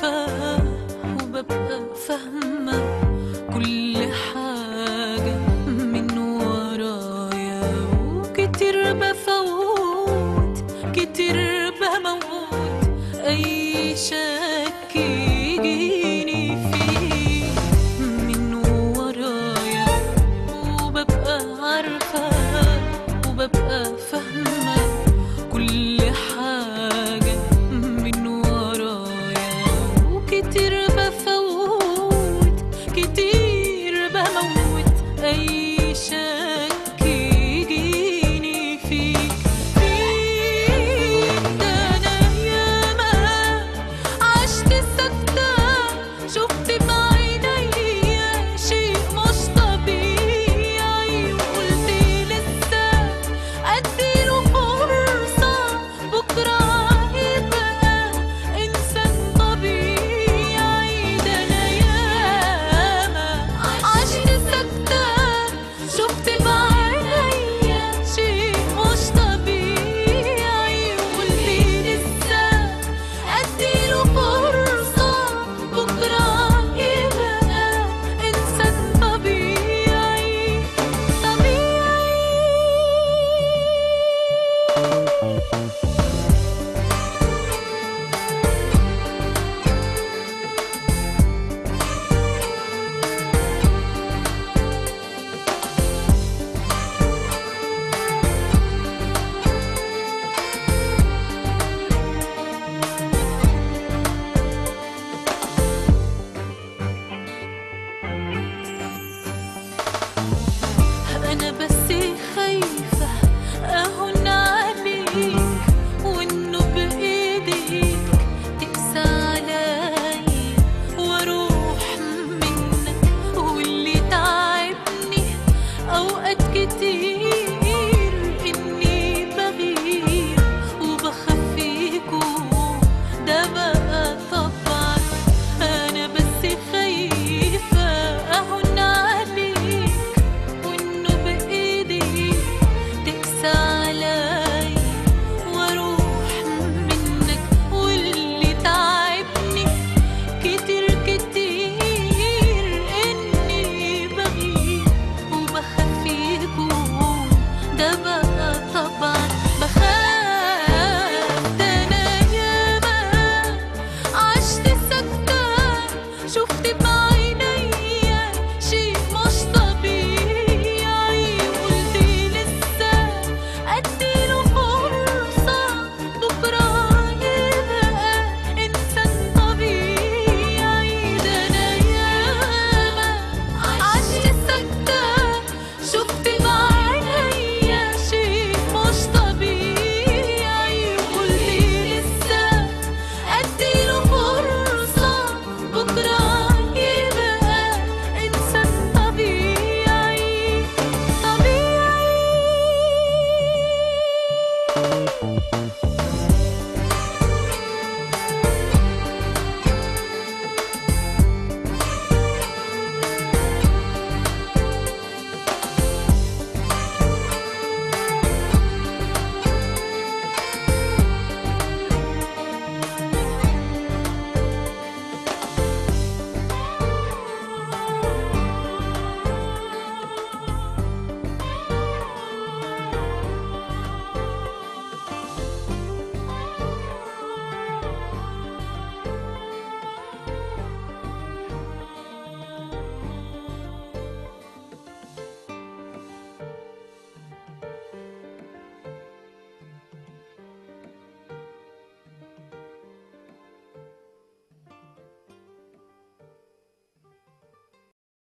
عارفة وببقى فاهمة كل حاجة من ورايا، وكتير بفوت كتير بموت أي شك يجيني فيه من ورايا، وببقى عارفة وببقى فاهمة كل حاجة من ورايا، وكتير بفوت كتير بموت أي شك يجيني فيك. ده أنا ياما عشت ساكتة، شفت بعينيا شيء مش طبيعي، وقلت لسه أديله فرصة بكرة يبقى إنسان طبيعي. ده أنا ياما عشت ساكتة، شفت بعينيا شيء مش طبيعي، وقلت لسه أديله فرصة بكرة يبقى إنسان طبيعي طبيعي. أنا بس خايفة أهون عليك، وإنه بإيديك تقسى عليا وأروح منك، واللي تعبني أوقات كتير إني بغير وبخاف يكون ده بقى طبعك. أنا بس خايفة أهون عليك، وإنه بإيدي تقسى عليا وأروح منك، واللي تعبني كتير كتير إني بغير وبخاف يكون ده بقى طبعا. بخاف ده أنا ياما عشت ساكتة، شفت بعينيا شيء مش طبيعي، وقلت لسه أديله فرصة بكرة يبقى إنسان طبيعي. ده أنا ياما عشت ساكتة، شفت بعينيا شيء مش طبيعي، وقلت لسه أديله فرصة بكرة يبقى إنسان طبيعي طبيعي.